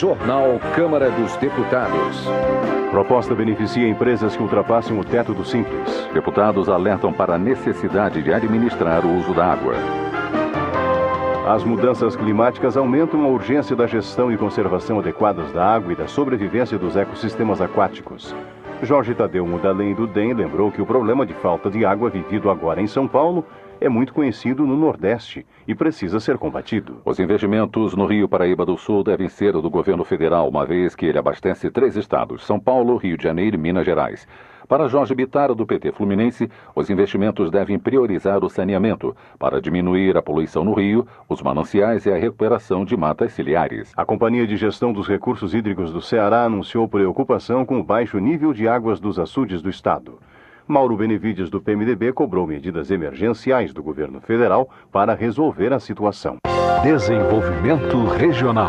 Jornal Câmara dos Deputados. Proposta beneficia empresas que ultrapassem o teto do Simples. Deputados alertam para a necessidade de administrar o uso da água. As mudanças climáticas aumentam a urgência da gestão e conservação adequadas da água e da sobrevivência dos ecossistemas aquáticos. Jorge Tadeu Mudalém do DEM lembrou que o problema de falta de água vivido agora em São Paulo é muito conhecido no Nordeste e precisa ser combatido. Os investimentos no Rio Paraíba do Sul devem ser do governo federal, uma vez que ele abastece 3 estados, São Paulo, Rio de Janeiro e Minas Gerais. Para Jorge Bittar, do PT Fluminense, os investimentos devem priorizar o saneamento para diminuir a poluição no rio, os mananciais e a recuperação de matas ciliares. A Companhia de Gestão dos Recursos Hídricos do Ceará anunciou preocupação com o baixo nível de águas dos açudes do estado. Mauro Benevides, do PMDB, cobrou medidas emergenciais do governo federal para resolver a situação. Desenvolvimento regional.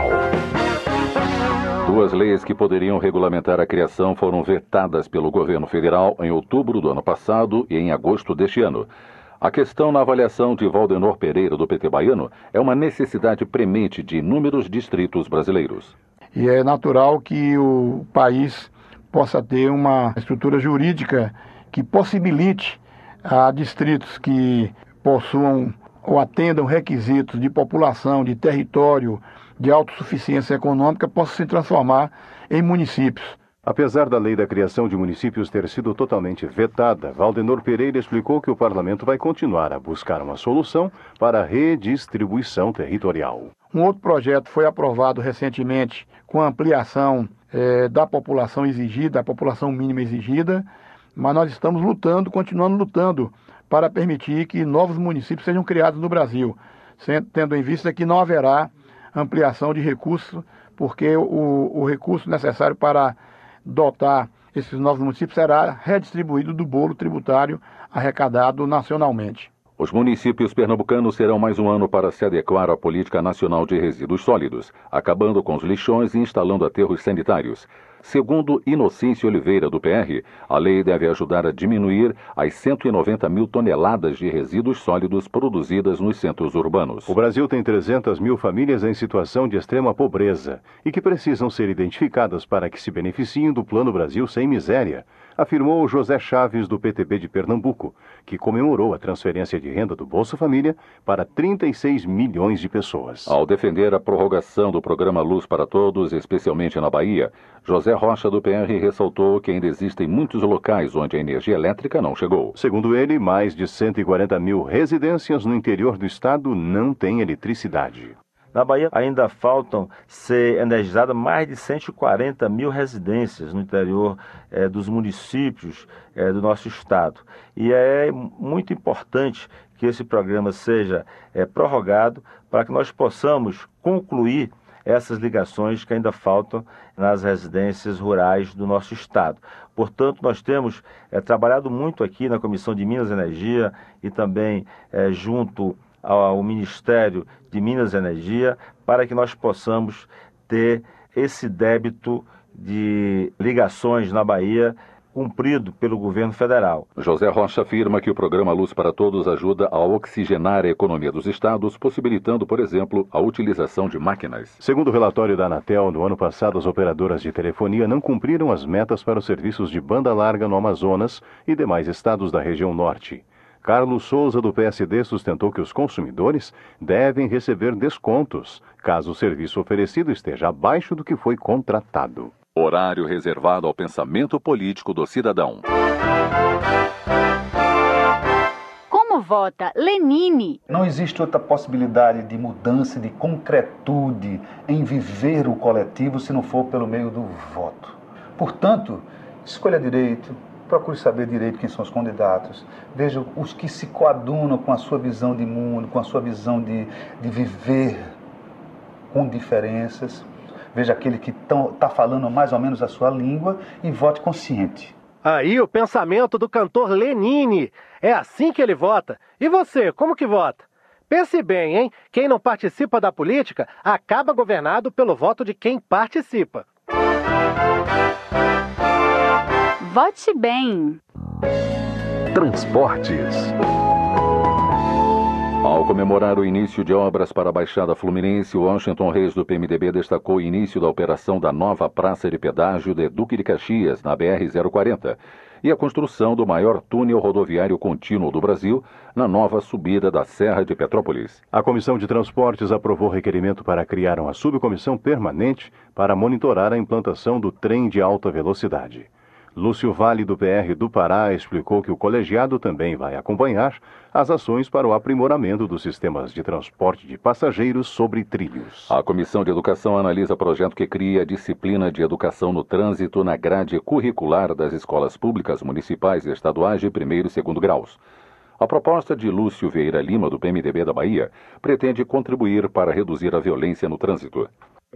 2 leis que poderiam regulamentar a criação foram vetadas pelo governo federal em outubro do ano passado e em agosto deste ano. A questão na avaliação de Valdenor Pereira, do PT baiano, é uma necessidade premente de inúmeros distritos brasileiros. E é natural que o país possa ter uma estrutura jurídica que possibilite a distritos que possuam ou atendam requisitos de população, de território, de autossuficiência econômica, possam se transformar em municípios. Apesar da lei da criação de municípios ter sido totalmente vetada, Valdenor Pereira explicou que o parlamento vai continuar a buscar uma solução para a redistribuição territorial. Um outro projeto foi aprovado recentemente com a ampliação da população exigida, a população mínima exigida, mas nós estamos lutando, continuando lutando, para permitir que novos municípios sejam criados no Brasil, tendo em vista que não haverá ampliação de recursos, porque o recurso necessário para dotar esses novos municípios será redistribuído do bolo tributário arrecadado nacionalmente. Os municípios pernambucanos terão mais um ano para se adequar à Política Nacional de Resíduos Sólidos, acabando com os lixões e instalando aterros sanitários. Segundo Inocêncio Oliveira, do PR, a lei deve ajudar a diminuir as 190 mil toneladas de resíduos sólidos produzidas nos centros urbanos. O Brasil tem 300 mil famílias em situação de extrema pobreza e que precisam ser identificadas para que se beneficiem do Plano Brasil Sem Miséria, afirmou José Chaves, do PTB de Pernambuco, que comemorou a transferência de renda do Bolsa Família para 36 milhões de pessoas. Ao defender a prorrogação do programa Luz para Todos, especialmente na Bahia, José Rocha, do PR, ressaltou que ainda existem muitos locais onde a energia elétrica não chegou. Segundo ele, mais de 140 mil residências no interior do estado não têm eletricidade. Na Bahia ainda faltam ser energizadas mais de 140 mil residências no interior dos municípios do nosso estado. E é muito importante que esse programa seja prorrogado para que nós possamos concluir essas ligações que ainda faltam nas residências rurais do nosso estado. Portanto, nós temos trabalhado muito aqui na Comissão de Minas e Energia e também junto ao Ministério de Minas e Energia, para que nós possamos ter esse débito de ligações na Bahia cumprido pelo governo federal. José Rocha afirma que o programa Luz para Todos ajuda a oxigenar a economia dos estados, possibilitando, por exemplo, a utilização de máquinas. Segundo o relatório da Anatel, no ano passado as operadoras de telefonia não cumpriram as metas para os serviços de banda larga no Amazonas e demais estados da região norte. Carlos Souza, do PSD, sustentou que os consumidores devem receber descontos, caso o serviço oferecido esteja abaixo do que foi contratado. Horário reservado ao pensamento político do cidadão. Como vota Lenine? Não existe outra possibilidade de mudança, de concretude em viver o coletivo se não for pelo meio do voto. Portanto, escolha direito. Procure saber direito quem são os candidatos. Veja os que se coadunam com a sua visão de mundo, com a sua visão de viver com diferenças. Veja aquele que está falando mais ou menos a sua língua e vote consciente. Aí o pensamento do cantor Lenine. É assim que ele vota. E você, como que vota? Pense bem, hein? Quem não participa da política acaba governado pelo voto de quem participa. Vote bem. Transportes. Ao comemorar o início de obras para a Baixada Fluminense, Washington Reis, do PMDB, destacou o início da operação da nova praça de pedágio de Duque de Caxias, na BR-040, e a construção do maior túnel rodoviário contínuo do Brasil, na nova subida da Serra de Petrópolis. A Comissão de Transportes aprovou requerimento para criar uma subcomissão permanente para monitorar a implantação do trem de alta velocidade. Lúcio Vale, do PR do Pará, explicou que o colegiado também vai acompanhar as ações para o aprimoramento dos sistemas de transporte de passageiros sobre trilhos. A Comissão de Educação analisa projeto que cria a disciplina de educação no trânsito na grade curricular das escolas públicas municipais e estaduais de primeiro e segundo graus. A proposta de Lúcio Vieira Lima, do PMDB da Bahia, pretende contribuir para reduzir a violência no trânsito.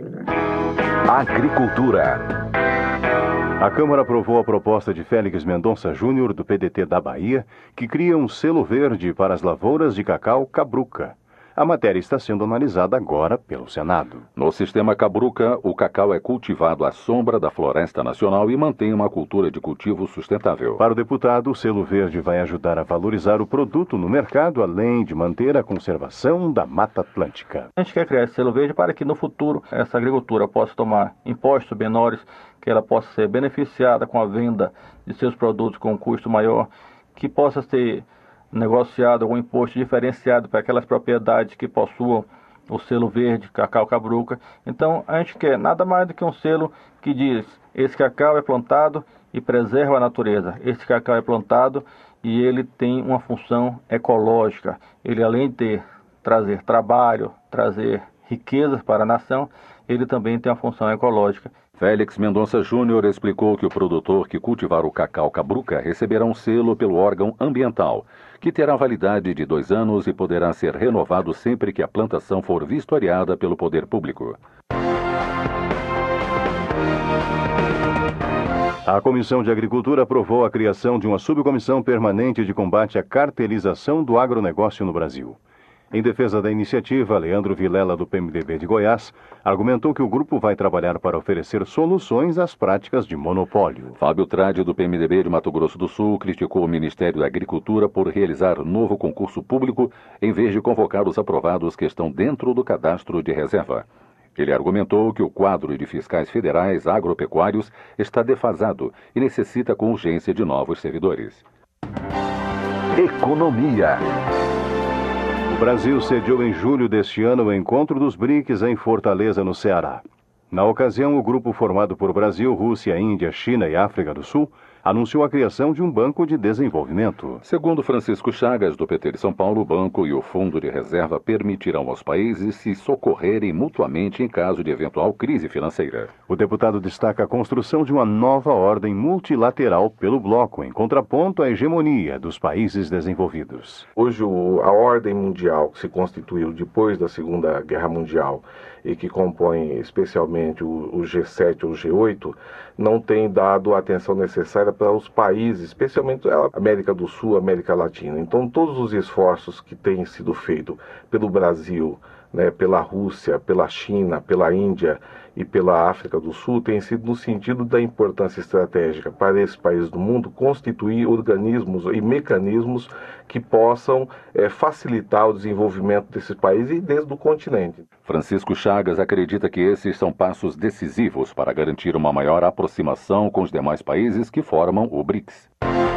Agricultura. A Câmara aprovou a proposta de Félix Mendonça Júnior, do PDT da Bahia, que cria um selo verde para as lavouras de cacau Cabruca. A matéria está sendo analisada agora pelo Senado. No sistema Cabruca, o cacau é cultivado à sombra da Floresta Nacional e mantém uma cultura de cultivo sustentável. Para o deputado, o selo verde vai ajudar a valorizar o produto no mercado, além de manter a conservação da Mata Atlântica. A gente quer criar esse selo verde para que no futuro essa agricultura possa tomar impostos menores, que ela possa ser beneficiada com a venda de seus produtos com um custo maior, que possa ser negociado algum imposto diferenciado para aquelas propriedades que possuam o selo verde, cacau Cabruca. Então a gente quer nada mais do que um selo que diz: esse cacau é plantado e preserva a natureza, esse cacau é plantado e ele tem uma função ecológica. Ele, além de trazer trabalho, trazer riquezas para a nação, ele também tem uma função ecológica. Félix Mendonça Júnior explicou que o produtor que cultivar o cacau Cabruca receberá um selo pelo órgão ambiental, que terá validade de 2 anos e poderá ser renovado sempre que a plantação for vistoriada pelo poder público. A Comissão de Agricultura aprovou a criação de uma subcomissão permanente de combate à cartelização do agronegócio no Brasil. Em defesa da iniciativa, Leandro Vilela, do PMDB de Goiás, argumentou que o grupo vai trabalhar para oferecer soluções às práticas de monopólio. Fábio Trade, do PMDB de Mato Grosso do Sul, criticou o Ministério da Agricultura por realizar novo concurso público em vez de convocar os aprovados que estão dentro do cadastro de reserva. Ele argumentou que o quadro de fiscais federais agropecuários está defasado e necessita com urgência de novos servidores. Economia. O Brasil sediou em julho deste ano o encontro dos BRICS em Fortaleza, no Ceará. Na ocasião, o grupo formado por Brasil, Rússia, Índia, China e África do Sul anunciou a criação de um banco de desenvolvimento. Segundo Francisco Chagas, do PT de São Paulo, o banco e o fundo de reserva permitirão aos países se socorrerem mutuamente em caso de eventual crise financeira. O deputado destaca a construção de uma nova ordem multilateral pelo bloco, em contraponto à hegemonia dos países desenvolvidos. Hoje, a ordem mundial que se constituiu depois da Segunda Guerra Mundial e que compõe especialmente o G7 ou o G8, não tem dado a atenção necessária para os países, especialmente a América do Sul, a América Latina. Então, todos os esforços que têm sido feitos pelo Brasil, pela Rússia, pela China, pela Índia e pela África do Sul têm sido no sentido da importância estratégica para esses países do mundo constituir organismos e mecanismos que possam facilitar o desenvolvimento desses países e desde o continente. Francisco Chagas acredita que esses são passos decisivos para garantir uma maior aproximação com os demais países que formam o BRICS.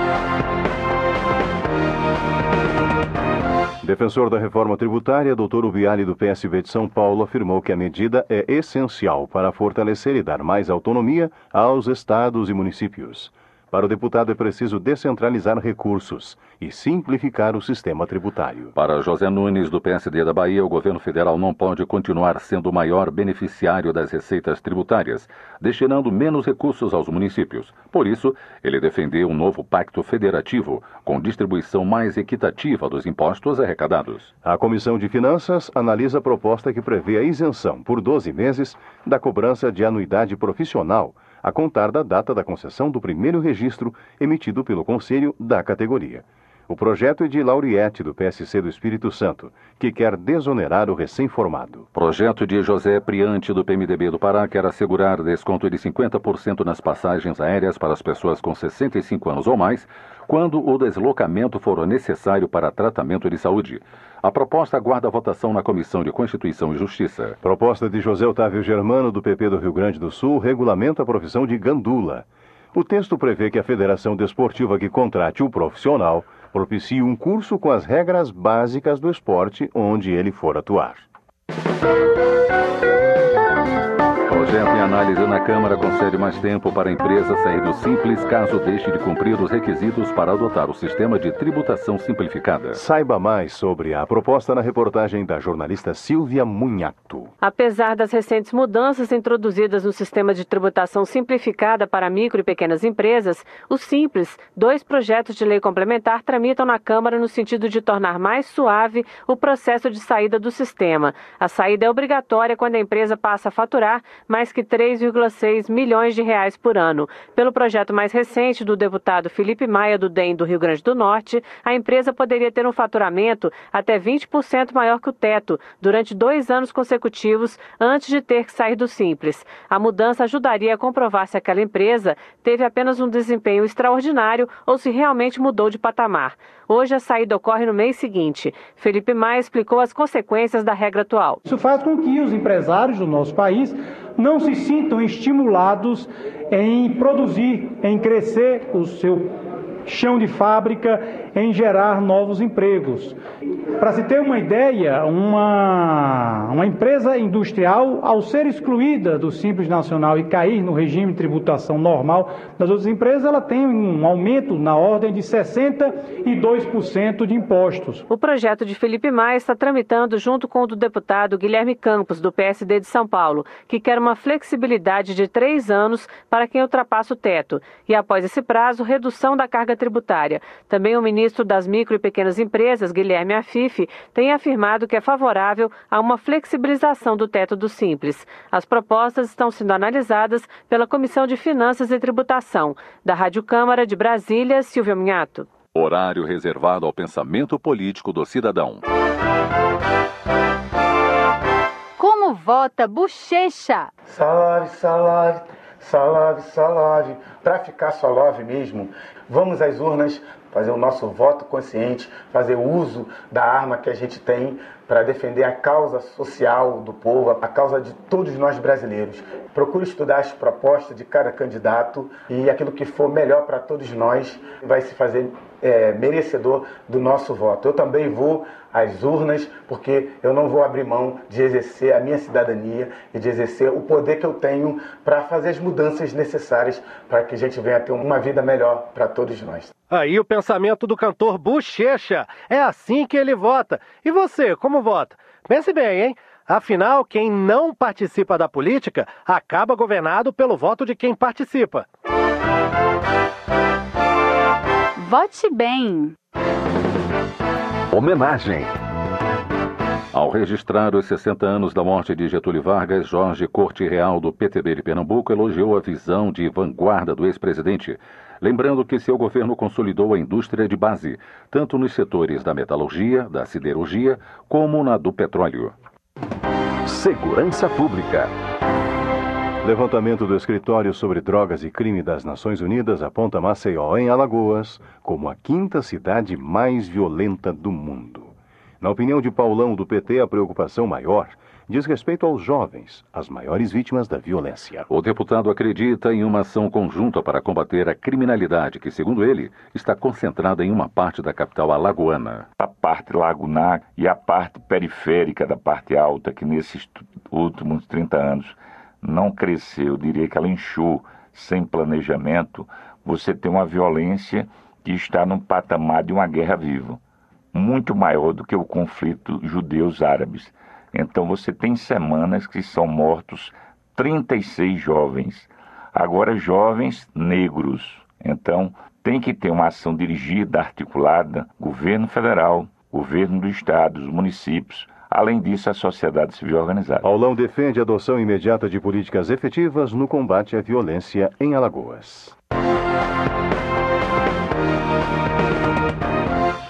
Defensor da reforma tributária, Dr. Ubiali, do PSB de São Paulo, afirmou que a medida é essencial para fortalecer e dar mais autonomia aos estados e municípios. Para o deputado é preciso descentralizar recursos e simplificar o sistema tributário. Para José Nunes, do PSD da Bahia, o governo federal não pode continuar sendo o maior beneficiário das receitas tributárias, destinando menos recursos aos municípios. Por isso, ele defendeu um novo pacto federativo, com distribuição mais equitativa dos impostos arrecadados. A Comissão de Finanças analisa a proposta que prevê a isenção por 12 meses da cobrança de anuidade profissional, a contar da data da concessão do primeiro registro emitido pelo Conselho da categoria. O projeto é de Lauriette, do PSC do Espírito Santo, que quer desonerar o recém-formado. Projeto de José Priante, do PMDB do Pará, quer assegurar desconto de 50% nas passagens aéreas para as pessoas com 65 anos ou mais, quando o deslocamento for necessário para tratamento de saúde. A proposta aguarda a votação na Comissão de Constituição e Justiça. Proposta de José Otávio Germano, do PP do Rio Grande do Sul, regulamenta a profissão de gandula. O texto prevê que a federação desportiva que contrate o profissional propicie um curso com as regras básicas do esporte onde ele for atuar. Projeto em análise na Câmara concede mais tempo para a empresa sair do Simples caso deixe de cumprir os requisitos para adotar o sistema de tributação simplificada. Saiba mais sobre a proposta na reportagem da jornalista Silvia Munhato. Apesar das recentes mudanças introduzidas no sistema de tributação simplificada para micro e pequenas empresas, o Simples, 2 projetos de lei complementar tramitam na Câmara no sentido de tornar mais suave o processo de saída do sistema. A saída é obrigatória quando a empresa passa a faturar mais que 3,6 milhões de reais por ano. Pelo projeto mais recente do deputado Felipe Maia, do DEM do Rio Grande do Norte, a empresa poderia ter um faturamento até 20% maior que o teto durante 2 anos consecutivos antes de ter que sair do Simples. A mudança ajudaria a comprovar se aquela empresa teve apenas um desempenho extraordinário ou se realmente mudou de patamar. Hoje a saída ocorre no mês seguinte. Felipe Maia explicou as consequências da regra atual. Isso faz com que os empresários do nosso país não se sintam estimulados em produzir, em crescer o seu chão de fábrica, em gerar novos empregos. Para se ter uma ideia, uma empresa industrial, ao ser excluída do Simples Nacional e cair no regime de tributação normal das outras empresas, ela tem um aumento na ordem de 62% de impostos. O projeto de Felipe Maia está tramitando junto com o do deputado Guilherme Campos, do PSD de São Paulo, que quer uma flexibilidade de 3 anos para quem ultrapassa o teto. E após esse prazo, redução da carga tributária. Também o ministro das Micro e Pequenas Empresas, Guilherme Afif, tem afirmado que é favorável a uma flexibilização do teto do Simples. As propostas estão sendo analisadas pela Comissão de Finanças e Tributação. Da Rádio Câmara de Brasília, Silvia Munhato. Horário reservado ao pensamento político do cidadão. Como vota Bochecha? Salve, salve, salve, salve. Para ficar salve mesmo, vamos às urnas fazer o nosso voto consciente, fazer uso da arma que a gente tem para defender a causa social do povo, a causa de todos nós brasileiros. Procure estudar as propostas de cada candidato e aquilo que for melhor para todos nós vai se fazer merecedor do nosso voto. Eu também vou às urnas porque eu não vou abrir mão de exercer a minha cidadania e de exercer o poder que eu tenho para fazer as mudanças necessárias para que a gente venha ter uma vida melhor para todos nós. Aí o pensamento do cantor Bochecha. É assim que ele vota. E você, como vota? Pense bem, hein? Afinal, quem não participa da política acaba governado pelo voto de quem participa. Vote bem. Homenagem. Ao registrar os 60 anos da morte de Getúlio Vargas, Jorge Corte Real, do PTB de Pernambuco, elogiou a visão de vanguarda do ex-presidente, lembrando que seu governo consolidou a indústria de base, tanto nos setores da metalurgia, da siderurgia, como na do petróleo. Segurança Pública. Levantamento do Escritório sobre Drogas e Crime das Nações Unidas aponta Maceió, em Alagoas, como a 5ª cidade mais violenta do mundo. Na opinião de Paulão, do PT, a preocupação maior diz respeito aos jovens, as maiores vítimas da violência. O deputado acredita em uma ação conjunta para combater a criminalidade que, segundo ele, está concentrada em uma parte da capital alagoana. A parte lagunar e a parte periférica da parte alta, que nesses últimos 30 anos não cresceu, eu diria que ela inchou sem planejamento, você tem uma violência que está num patamar de uma guerra viva, muito maior do que o conflito judeus-árabes. Então você tem semanas que são mortos 36 jovens, agora jovens negros. Então tem que ter uma ação dirigida, articulada, governo federal, governo do estado, os municípios, além disso a sociedade civil organizada. Paulão defende a adoção imediata de políticas efetivas no combate à violência em Alagoas.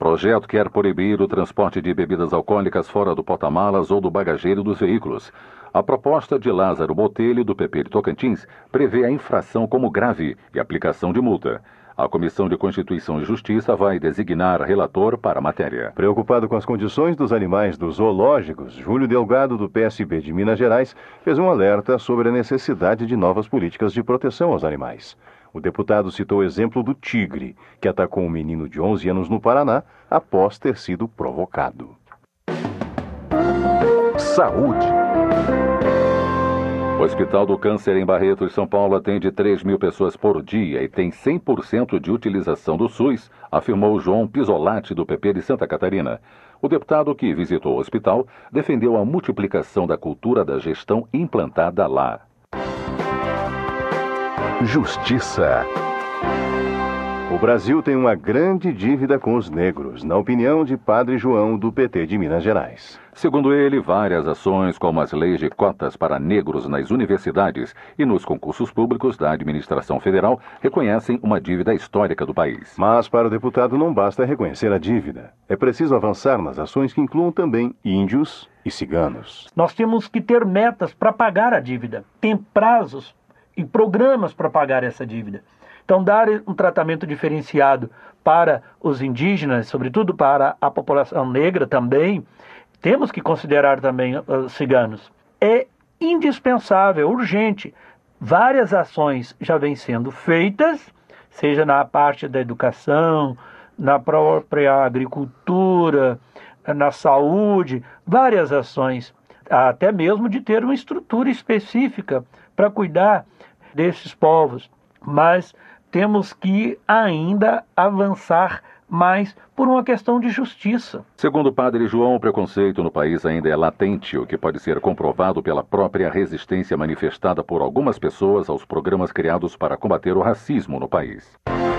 projeto quer proibir o transporte de bebidas alcoólicas fora do porta-malas ou do bagageiro dos veículos. A proposta de Lázaro Botelho, do PP de Tocantins, prevê a infração como grave e aplicação de multa. A Comissão de Constituição e Justiça vai designar relator para a matéria. Preocupado com as condições dos animais dos zoológicos, Júlio Delgado, do PSB de Minas Gerais, fez um alerta sobre a necessidade de novas políticas de proteção aos animais. O deputado citou o exemplo do tigre, que atacou um menino de 11 anos no Paraná após ter sido provocado. Saúde. O Hospital do Câncer em Barretos, São Paulo, atende 3.000 pessoas por dia e tem 100% de utilização do SUS, afirmou João Pisolatti, do PP de Santa Catarina. O deputado que visitou o hospital defendeu a multiplicação da cultura da gestão implantada lá. Justiça. O Brasil tem uma grande dívida com os negros, na opinião de Padre João, do PT de Minas Gerais. Segundo ele, várias ações, como as leis de cotas para negros nas universidades e nos concursos públicos da administração federal, reconhecem uma dívida histórica do país. Mas para o deputado não basta reconhecer a dívida. É preciso avançar nas ações que incluam também índios e ciganos. Nós temos que ter metas para pagar a dívida, tem prazos e programas para pagar essa dívida. Então, dar um tratamento diferenciado para os indígenas, sobretudo para a população negra também, temos que considerar também os ciganos. É indispensável, urgente. Várias ações já vêm sendo feitas, seja na parte da educação, na própria agricultura, na saúde, várias ações, até mesmo de ter uma estrutura específica para cuidar desses povos. Mas temos que ainda avançar mais por uma questão de justiça. Segundo o Padre João, o preconceito no país ainda é latente, o que pode ser comprovado pela própria resistência manifestada por algumas pessoas aos programas criados para combater o racismo no país.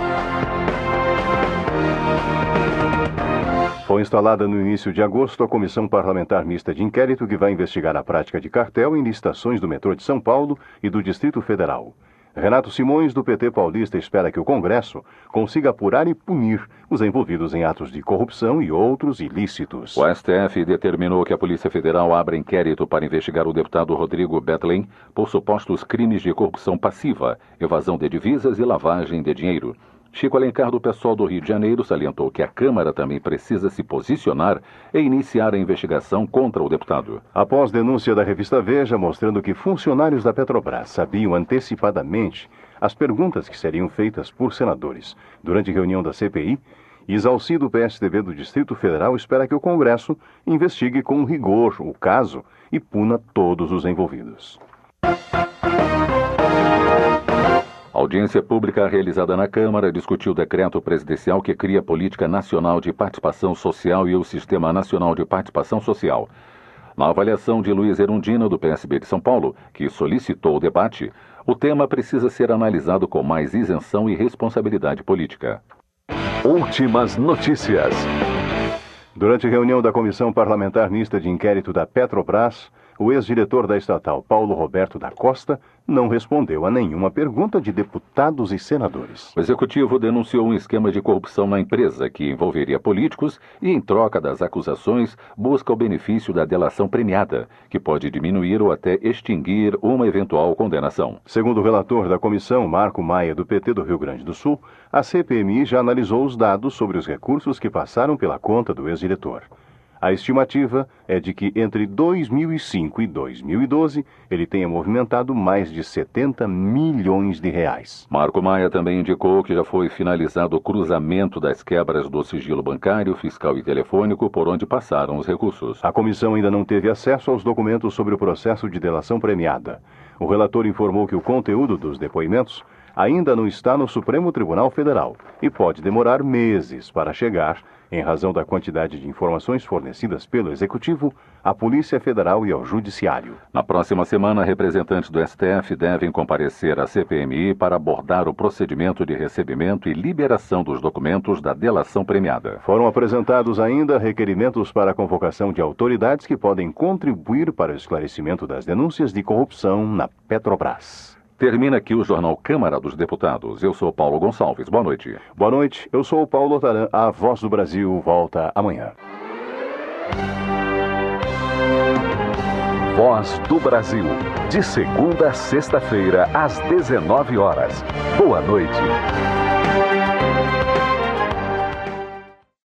Foi instalada no início de agosto a Comissão Parlamentar Mista de Inquérito que vai investigar a prática de cartel em licitações do metrô de São Paulo e do Distrito Federal. Renato Simões, do PT paulista, espera que o Congresso consiga apurar e punir os envolvidos em atos de corrupção e outros ilícitos. O STF determinou que a Polícia Federal abra inquérito para investigar o deputado Rodrigo Bethlen por supostos crimes de corrupção passiva, evasão de divisas e lavagem de dinheiro. Chico Alencar, do PSOL do Rio de Janeiro, salientou que a Câmara também precisa se posicionar e iniciar a investigação contra o deputado. Após denúncia da revista Veja mostrando que funcionários da Petrobras sabiam antecipadamente as perguntas que seriam feitas por senadores durante reunião da CPI, Isalci, do PSDB do Distrito Federal, espera que o Congresso investigue com rigor o caso e puna todos os envolvidos. A audiência pública realizada na Câmara discutiu o decreto presidencial que cria a Política Nacional de Participação Social e o Sistema Nacional de Participação Social. Na avaliação de Luiz Erundina, do PSB de São Paulo, que solicitou o debate, o tema precisa ser analisado com mais isenção e responsabilidade política. Últimas notícias. Durante reunião da Comissão Parlamentar Mista de Inquérito da Petrobras, o ex-diretor da estatal, Paulo Roberto da Costa, não respondeu a nenhuma pergunta de deputados e senadores. O executivo denunciou um esquema de corrupção na empresa que envolveria políticos e, em troca das acusações, busca o benefício da delação premiada, que pode diminuir ou até extinguir uma eventual condenação. Segundo o relator da comissão, Marco Maia, do PT do Rio Grande do Sul, a CPMI já analisou os dados sobre os recursos que passaram pela conta do ex-diretor. A estimativa é de que entre 2005 e 2012 ele tenha movimentado mais de 70 milhões de reais. Marco Maia também indicou que já foi finalizado o cruzamento das quebras do sigilo bancário, fiscal e telefônico por onde passaram os recursos. A comissão ainda não teve acesso aos documentos sobre o processo de delação premiada. O relator informou que o conteúdo dos depoimentos ainda não está no Supremo Tribunal Federal e pode demorar meses para chegar, em razão da quantidade de informações fornecidas pelo Executivo, à Polícia Federal e ao Judiciário. Na próxima semana, representantes do STF devem comparecer à CPMI para abordar o procedimento de recebimento e liberação dos documentos da delação premiada. Foram apresentados ainda requerimentos para a convocação de autoridades que podem contribuir para o esclarecimento das denúncias de corrupção na Petrobras. Termina aqui o Jornal Câmara dos Deputados. Eu sou Paulo Gonçalves. Boa noite. Boa noite. Eu sou o Paulo Otaran. A Voz do Brasil volta amanhã. Voz do Brasil. De segunda a sexta-feira, às 19 horas. Boa noite.